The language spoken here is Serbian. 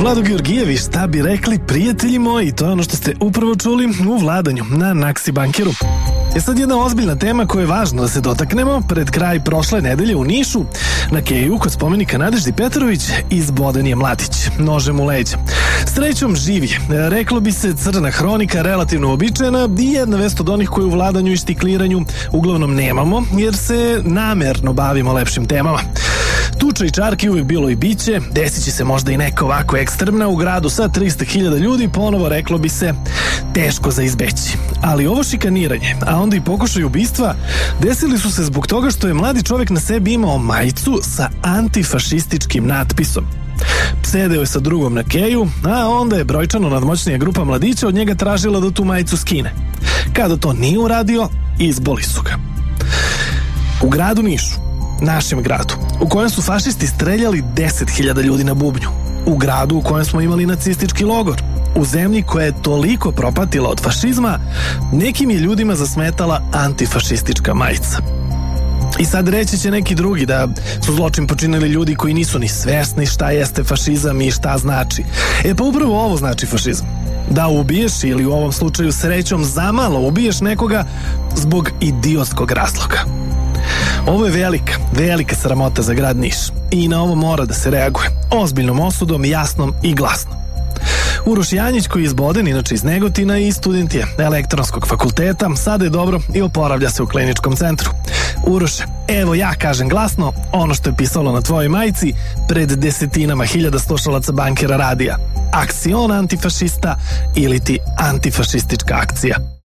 Vlado Georgijević, šta bi rekli prijatelji moji, to je ono što ste upravo čuli u Vladanju na Naksi Bankeru. Sad jedna ozbiljna tema koju je važno da se dotaknemo. Pred kraj prošle nedelje u Nišu, na Keju, kod spomenika Nadeždi Petrović, izboden je mladić, nožem u leđa. Srećom živi, reklo bi se crna hronika, relativno uobičajena i jedna vest od onih koje u Vladanju i štikliranju uglavnom nemamo, jer se namerno bavimo lepšim temama. Tuča i čarki uvijek bilo i biće, desit će se možda i neka ovako ekstremna u gradu sa 300.000 ljudi, ponovo reklo bi se teško za izbeći. Ali ovo šikaniranje, a onda i pokušaj ubistva, desili su se zbog toga što je mladi čovjek na sebi imao majicu sa antifašističkim natpisom. Sedeo je sa drugom na Keju, a onda je brojčano nadmoćnija grupa mladića od njega tražila da tu majicu skine. Kada to nije uradio, izboli su ga. U gradu Nišu, našem gradu, u kojem su fašisti streljali 10.000 ljudi na bubnju, u gradu u kojem smo imali nacistički logor, u zemlji koja je toliko propatila od fašizma, nekim je ljudima zasmetala antifašistička majica. I sad reći će neki drugi da su zločin počinili ljudi koji nisu ni svesni šta jeste fašizam i šta znači. Pa upravo ovo znači fašizam. Da ubiješ ili u ovom slučaju srećom zamalo ubiješ nekoga zbog idiotskog razloga. Ovo je velika, velika sramota za grad Niš i na ovo mora da se reaguje ozbiljnom osudom, jasnom i glasnom. Uroš Janjić, koji je izboden inače iz Negotina i student je elektronskog fakulteta, sada je dobro i oporavlja se u kliničkom centru. Uroše, evo ja kažem glasno ono što je pisalo na tvojoj majici pred desetinama hiljada slušalaca Bankera radija. Akcion antifašista ili ti antifašistička akcija.